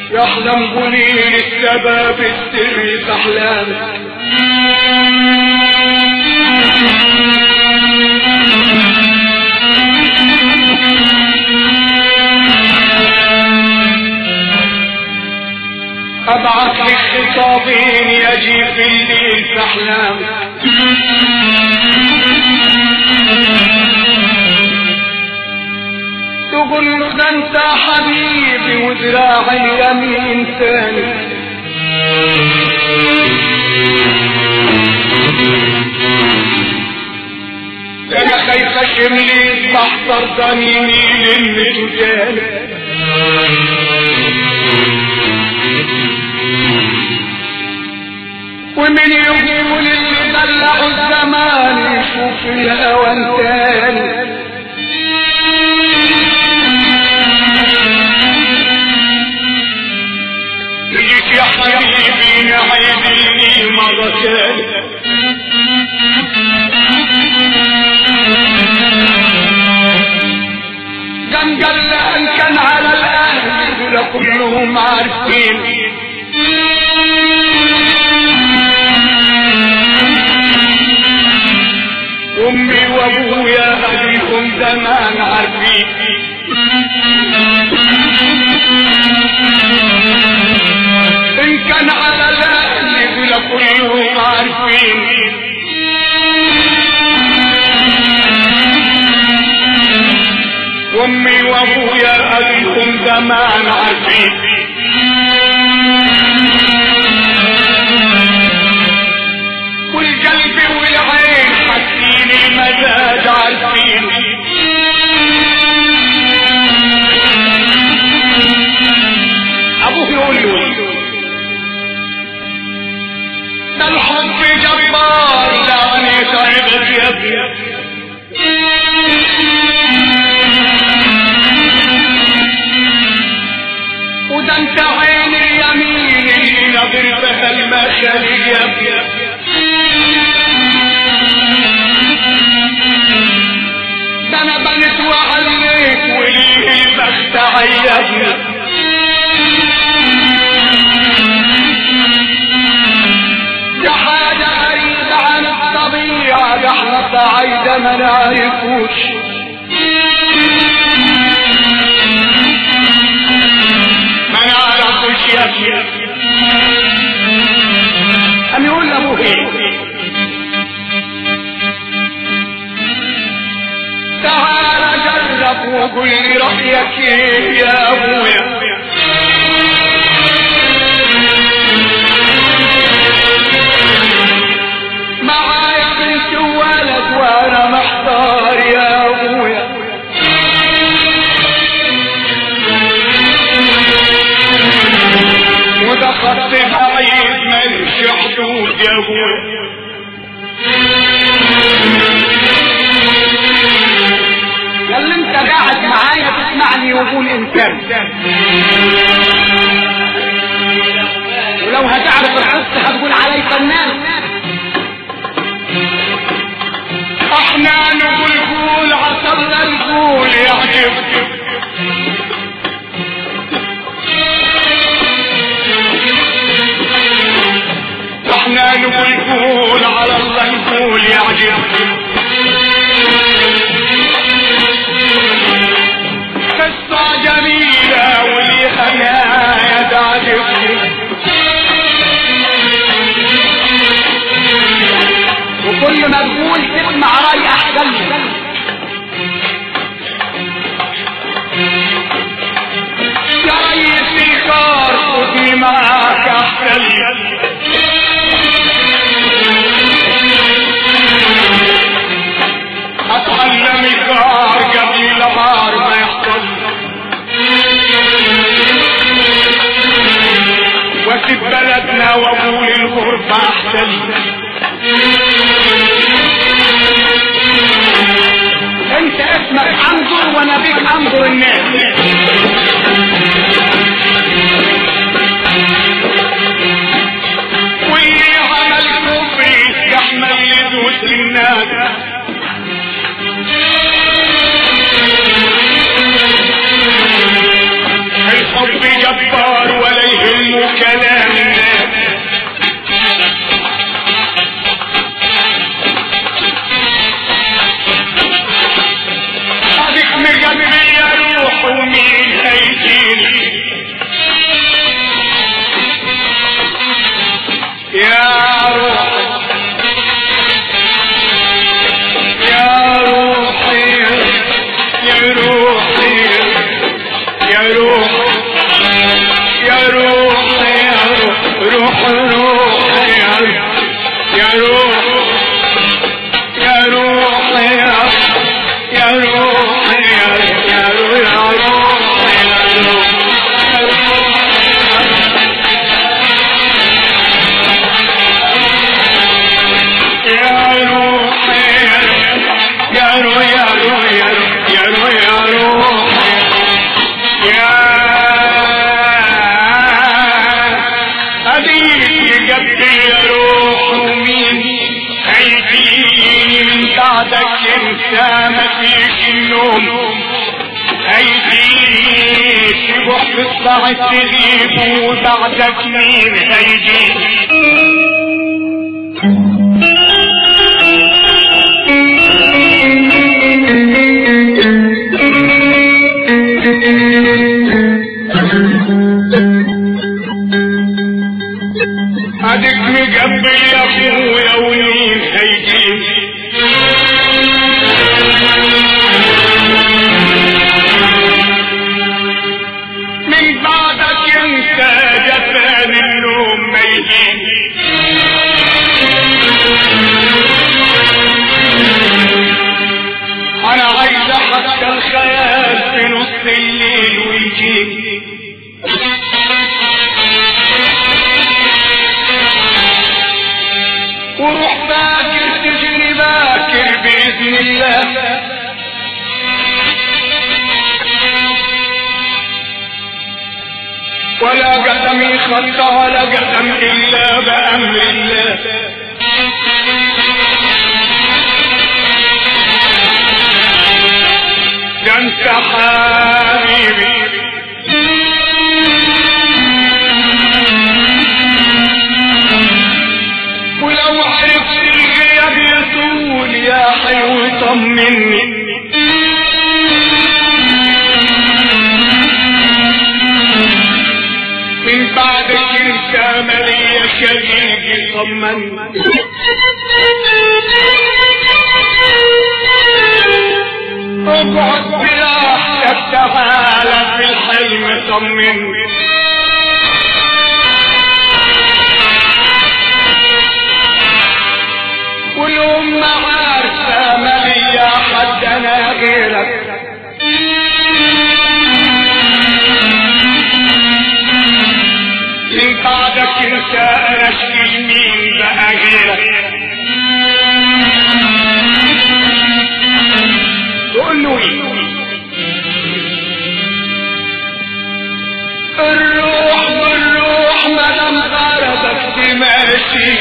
يحلم بنين السبب السر في احلامك. ابعث لك خطابين يجي في الليل في احلامك. تقول له ده انت حبيبي وذراعي اليمين ثاني. انا خايفه شملي تحضر ضميري للمته تاني. ومن يقول اللي دلعوا الزمان يشوف الهوى تاني. ليك يا حبيبي نعيدني مرة تاني. قال كان على الاهل ولا كلهم عارفين. امي وابويا ابيهم زمان عارفين. ان كان على الاهل ولا كلهم عارفين. امي وابويا ابيهم زمان عارفين. والقلب والعين حاسين المزاج عارفين. ابوه يقول له ده الحب جبار دعني تعبت يا ابني. وده انت عين اليمين اللي نظرتها المشهد يا ابني. ده انا بنت وعليك وليه البخت عيبني. ده حاجة غريبة عن الطبيعة. ده احنا صعيدة ما نعرفوش. ما نعرفوش يا ابني. قام يقول لابوه ايه؟ تعال جرب وقل لي رأيك ايه يا ابويا. معايا بنت وولد وانا محتار يا ابويا. وده خط بعيد ملش حدود يا ابويا. اللي انت قاعد معايا تسمعني وقول انسان. ولو هتعرف القصة هتقول علي فنان. احنا نقول قول عصرنا نقول يعجب. احنا نقول قول على الله نقول يعجب. قصة جميلة وليها نهاية تعجب. وكل ما تقول تسمع رأي احسن. يا ريس الكار خدني معاك احسن. اتعلم الكار قبل العار ما يحصل. واسيب بلدنا واقول الغربة احسن. انت اسمك انظر وانا بيك انظر الناس. واللي عمل كفري يحمل يدوس الناس. الحب جبار ولا يا روح يا روح روح يا روح يا روح يا روح يا بعدك انت ما فيش النوم هيجيك تروح تطلع تغيب وبعدك مين هيجيك اديك مجنبي يا اخويا ومين هيجيك من بعدك انت جفان النوم ما يجيك انا عايز حتى الخيال في نص الليل ويجيك وروح باكر تجري باكر بإذن الله ولا قدم يخط ولا قدم إلا بأمر الله ده انت حبيبي ولو عرفت الغياب يطول يا حلو طمني من بعدك انت مالية شقيقي طمني اقعد براحتك تعالى في الحلم طمني والأم عارفة مالية حد أنا غيرك من بعدك انت اشكي مين بقى غيرك قول له الروح بالروح مدام غرضك تماشي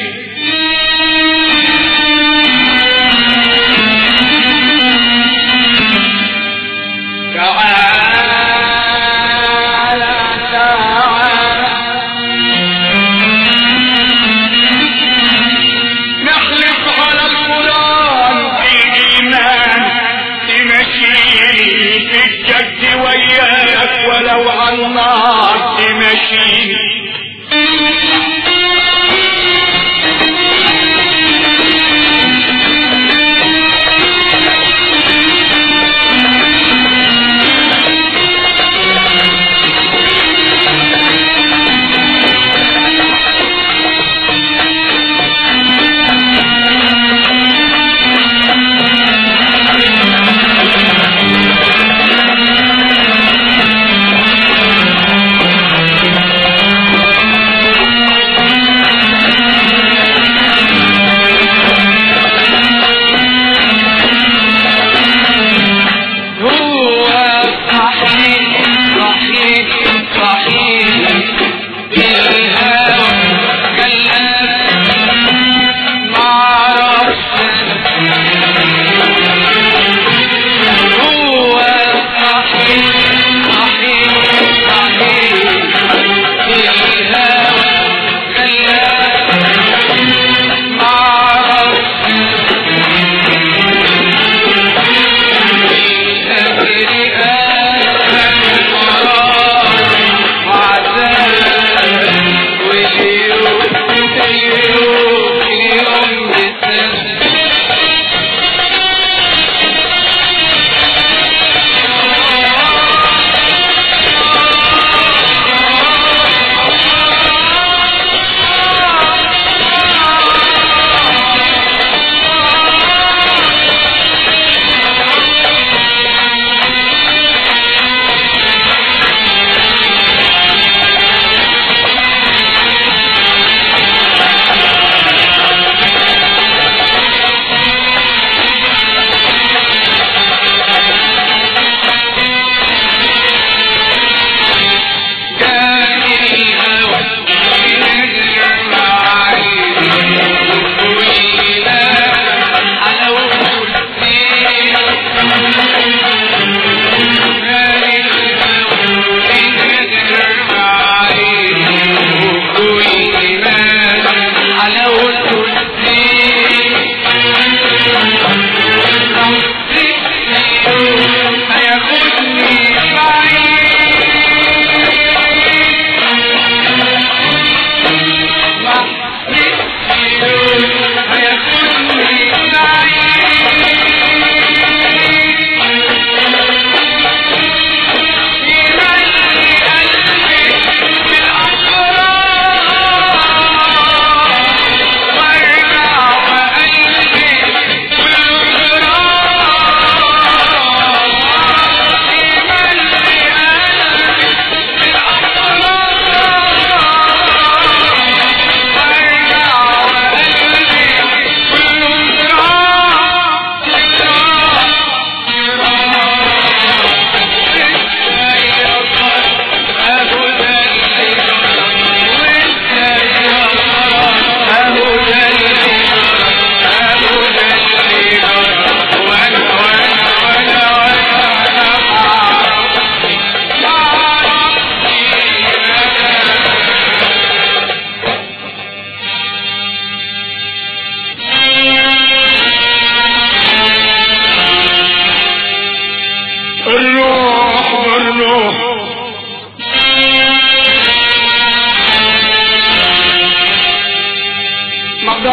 ولو على النار تمشيني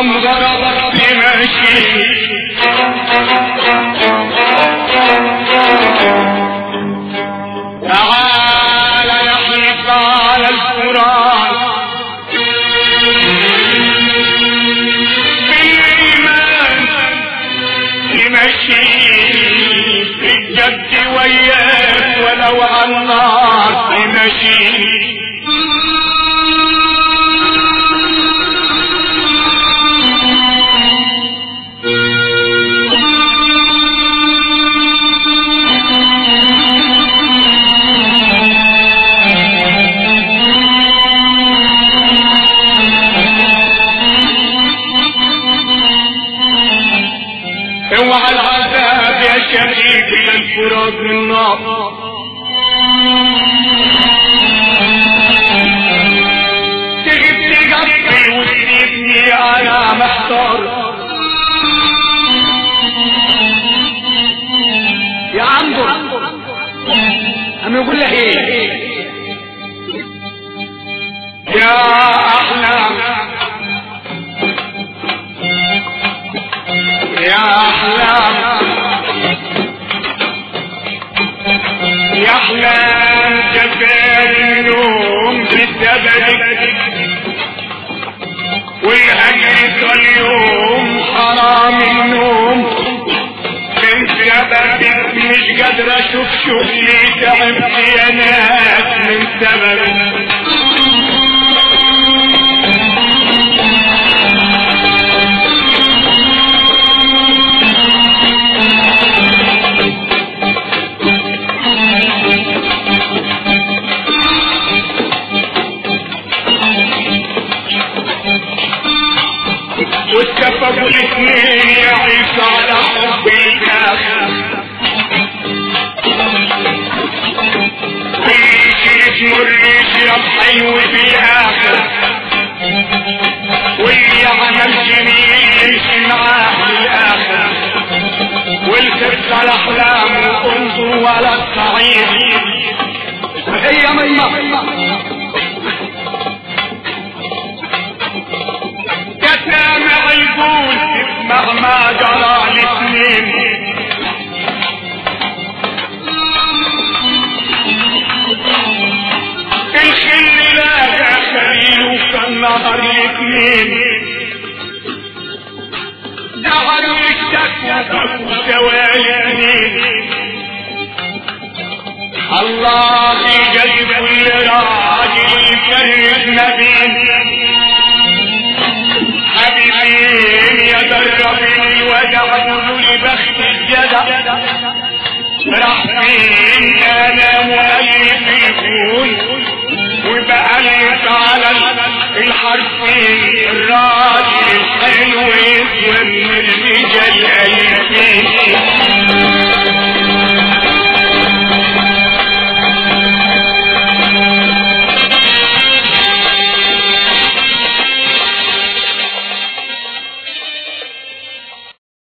عشان غرضك تمشي تعال يحلف على الفرات بالإيمان تمشي في الجد وياك ولو على النار تمشي اوعى العذاب يا شريك للفرات من نار تغيب تغفل وتسيبني انا محتار يا عمدو انا يقول لك ايه يا احلام يا احلام يا احلام جفال النوم بسببك والهجر اليوم حرام النوم من سببك مش قادر اشوف شغلي تعبت يا ناس من سببك واتفقوا الاثنين يعيشوا على حب الاخر واللي يمر يشرب حلو في الاخر واللي يعمل جميل يمشي معاه في الاخر والخبز على احلامه انظر ولا الصعيد هي ميمة سامع يقول مهما جرى الاثنين الخل لاقى خليل وكان نهر الاثنين دعا يشتكوا وسوالي اثنين الله يجيب كل راجل يفرق ما بين حبيبين يا دربي ودعوا لبخت الجدع راح فين انا مؤلف يكون وبألف على الحرفين الراجل